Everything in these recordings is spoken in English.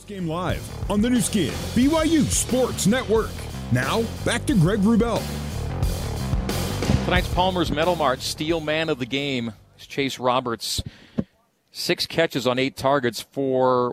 Game Live on the new skin, BYU Sports Network. Now, back to Greg Wrubell. Tonight's Palmer's Medal March Steel Man of the Game is Chase Roberts. 6 catches on 8 targets for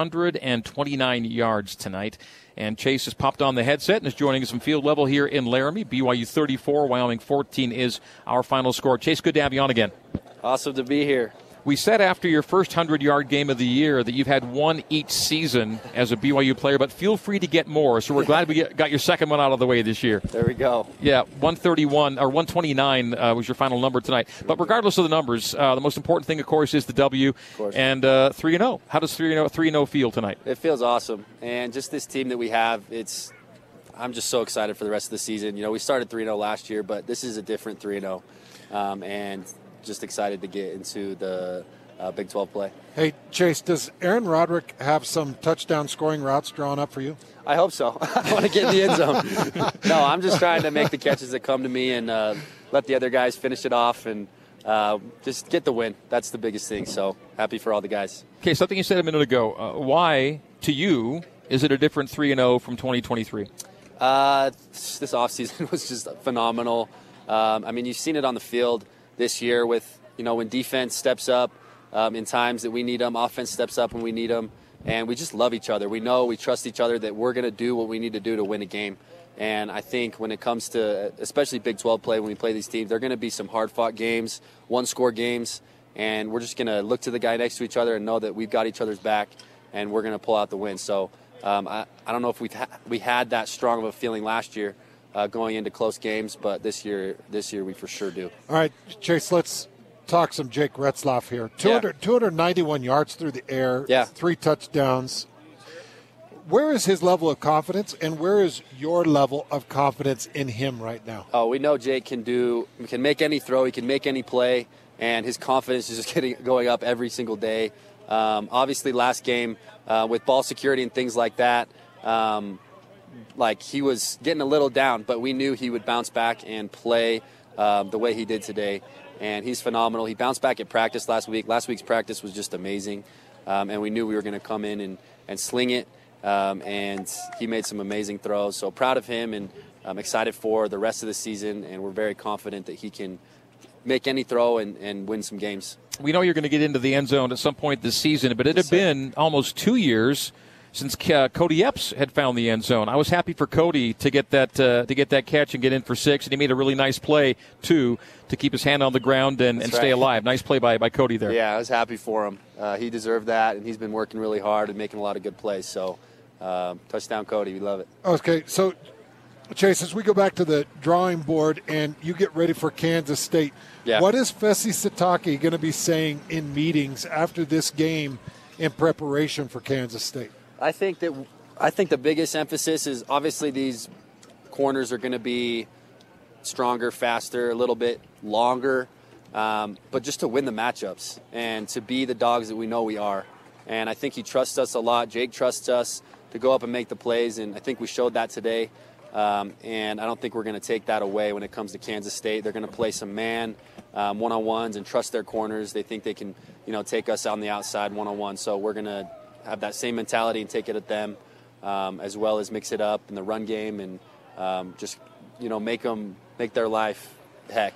129 yards tonight. And Chase has popped on the headset and is joining us from field level here in Laramie. BYU 34, Wyoming 14 is our final score. Chase, good to have you on again. Awesome to be here. We said after your first 100-yard game of the year that you've had one each season as a BYU player, but feel free to get more. So we're glad we got your second one out of the way this year. There we go. Yeah, 131 or 129 was your final number tonight. But regardless of the numbers, the most important thing, of course, is the W. Of course. And 3-0. How does 3-0 feel tonight? It feels awesome. And just this team that we have, I'm just so excited for the rest of the season. You know, we started 3-0 last year, but this is a different 3-0. And just excited to get into the Big 12 play. Hey, Chase, does Aaron Roderick have some touchdown scoring routes drawn up for you? I hope so. I want to get in the end zone. No, I'm just trying to make the catches that come to me and let the other guys finish it off and just get the win. That's the biggest thing. So happy for all the guys. Okay, something you said a minute ago. Why, to you, is it a different 3-0 from 2023? This offseason was just phenomenal. I mean, you've seen it on the field this year with, you know, when defense steps up in times that we need them, offense steps up when we need them, and we just love each other. We know, we trust each other that we're going to do what we need to do to win a game. And I think when it comes to, especially Big 12 play, when we play these teams, they're going to be some hard-fought games, one-score games, and we're just going to look to the guy next to each other and know that we've got each other's back, and we're going to pull out the win. So I don't know if we had that strong of a feeling last year, going into close games, but this year we for sure do. All right, Chase, let's talk some Jake Retzlaff here. 291 yards through the air, 3 touchdowns. Where is his level of confidence, and where is your level of confidence in him right now? Oh, we know Jake can make any throw, he can make any play, and his confidence is just going up every single day. Obviously, last game with ball security and things like that, like he was getting a little down, but we knew he would bounce back and play the way he did today. And he's phenomenal. He bounced back at practice last week. Last week's practice was just amazing. And we knew we were going to come in and sling it. And he made some amazing throws. So proud of him, and I'm excited for the rest of the season. And we're very confident that he can make any throw and win some games. We know you're going to get into the end zone at some point this season, but it had been almost 2 years since Cody Epps had found the end zone. I was happy for Cody to get that catch and get in for 6, and he made a really nice play too to keep his hand on the ground and stay alive. Nice play by Cody there. Yeah, I was happy for him. He deserved that, and he's been working really hard and making a lot of good plays. So touchdown, Cody. We love it. Okay, so Chase, as we go back to the drawing board and you get ready for Kansas State, what is Fesi Sitake going to be saying in meetings after this game in preparation for Kansas State? I think the biggest emphasis is obviously these corners are going to be stronger, faster, a little bit longer, but just to win the matchups and to be the dogs that we know we are. And I think he trusts us a lot. Jake trusts us to go up and make the plays, and I think we showed that today. And I don't think we're going to take that away when it comes to Kansas State. They're going to play some man one-on-ones and trust their corners. They think they can, take us on the outside one-on-one. So we're going to have that same mentality and take it at them, as well as mix it up in the run game and just, make their life heck,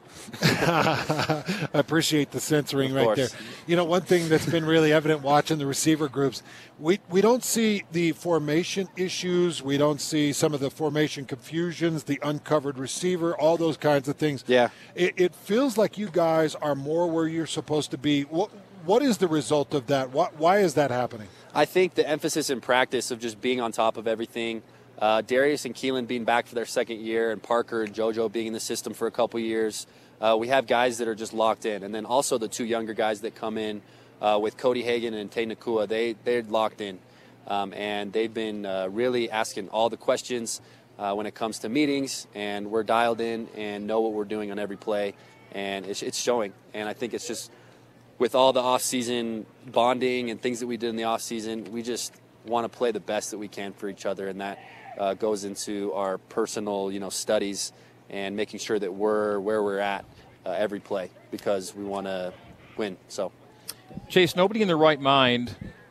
I appreciate the censoring right there. One thing that's been really evident watching the receiver groups, we don't see the formation issues. We don't see some of the formation confusions, the uncovered receiver, all those kinds of things. Yeah. It feels like you guys are more where you're supposed to be. What is the result of that? Why is that happening? I think the emphasis in practice of just being on top of everything, Darius and Keelan being back for their second year, and Parker and JoJo being in the system for a couple years. We have guys that are just locked in. And then also the 2 younger guys that come in with Cody Hagan and Tay Nakua, they're locked in. And they've been really asking all the questions when it comes to meetings, and we're dialed in and know what we're doing on every play. And it's showing. And I think it's just with all the off-season bonding and things that we did in the off-season, we just want to play the best that we can for each other, and that goes into our personal, studies and making sure that we're where we're at every play because we want to win. So, Chase, nobody in their right mind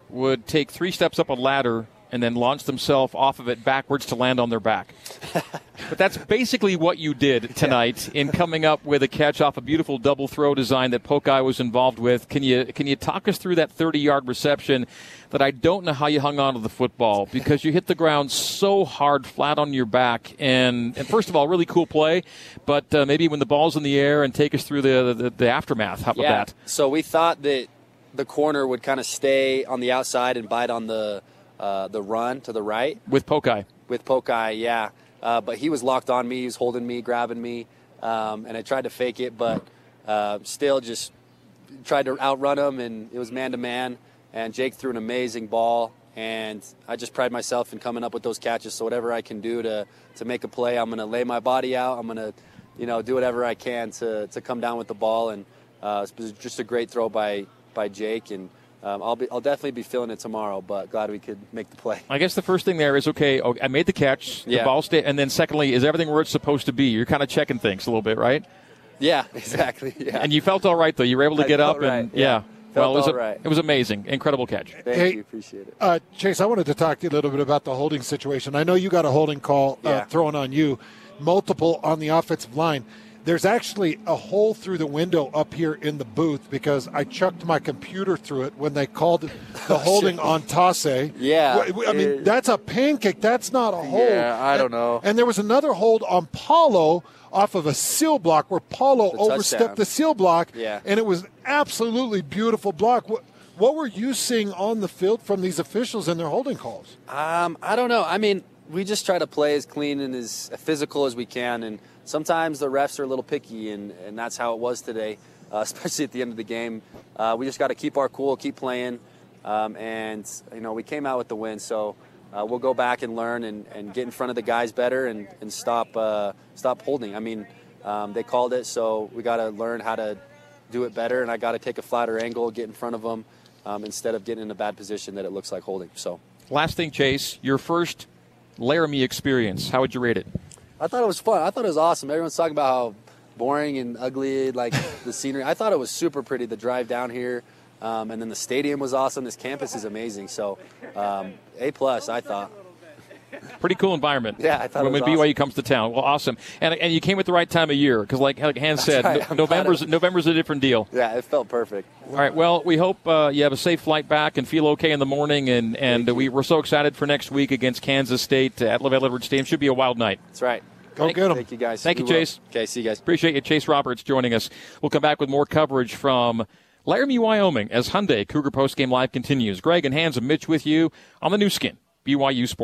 would take 3 steps up a ladder and then launch themselves off of it backwards to land on their back. But that's basically what you did tonight in coming up with a catch off a beautiful double throw design that Pokai was involved with. Can you talk us through that 30-yard reception that I don't know how you hung on to the football, because you hit the ground so hard flat on your back. And first of all, really cool play, but maybe when the ball's in the air, and take us through the aftermath. How about that? So we thought that the corner would kind of stay on the outside and bite on the run to the right. With Pokai. With Pokai, yeah. But he was locked on me. He was holding me, grabbing me. And I tried to fake it, but still just tried to outrun him, and it was man-to-man. And Jake threw an amazing ball, and I just pride myself in coming up with those catches. So whatever I can do to make a play, I'm going to lay my body out. I'm going to, do whatever I can to come down with the ball. And it was just a great throw by Jake, and I'll definitely be feeling it tomorrow, but glad we could make the play. I guess the first thing there is, okay, I made the catch, the ball stayed, and then secondly, is everything where it's supposed to be? You're kind of checking things a little bit, right? Yeah, exactly. Yeah. And you felt all right, though. You were able to get up, right. and yeah. Well, right. It was amazing. Incredible catch. Thank you. Appreciate it. Chase, I wanted to talk to you a little bit about the holding situation. I know you got a holding call thrown on you, multiple on the offensive line. There's actually a hole through the window up here in the booth because I chucked my computer through it when they called it the holding on Tasse. Yeah. I mean, that's a pancake. That's not a hold. Yeah, I don't know. And there was another hold on Paulo off of a seal block where Paulo overstepped the seal block. Yeah. And it was absolutely beautiful block. What were you seeing on the field from these officials and their holding calls? I don't know. I mean, we just try to play as clean and as physical as we can, and sometimes the refs are a little picky, and that's how it was today, especially at the end of the game. We just got to keep our cool, keep playing, and we came out with the win. So we'll go back and learn and get in front of the guys better and stop holding. I mean, they called it, so we got to learn how to do it better, and I got to take a flatter angle, get in front of them instead of getting in a bad position that it looks like holding. So last thing, Chase, your first Laramie experience, how would you rate it? I thought it was fun. I thought it was awesome. Everyone's talking about how boring and ugly, like the scenery. I thought it was super pretty, the drive down here. And then the stadium was awesome. This campus is amazing. So, A+, I thought. Pretty cool environment. Yeah, I thought when it was BYU awesome. comes to town. Well, awesome. And you came at the right time of year because, like Hans said, right. November's a different deal. Yeah, it felt perfect. All right, well, we hope you have a safe flight back and feel okay in the morning. And we're so excited for next week against Kansas State at LaVell Edwards Stadium. Should be a wild night. That's right. Go get them. Thank you, guys. Thank you, Chase. Okay, see you guys. Appreciate you. Chase Roberts joining us. We'll come back with more coverage from Laramie, Wyoming as Hyundai Cougar Postgame Live continues. Greg and Hans and Mitch with you on the new skin, BYU Sports.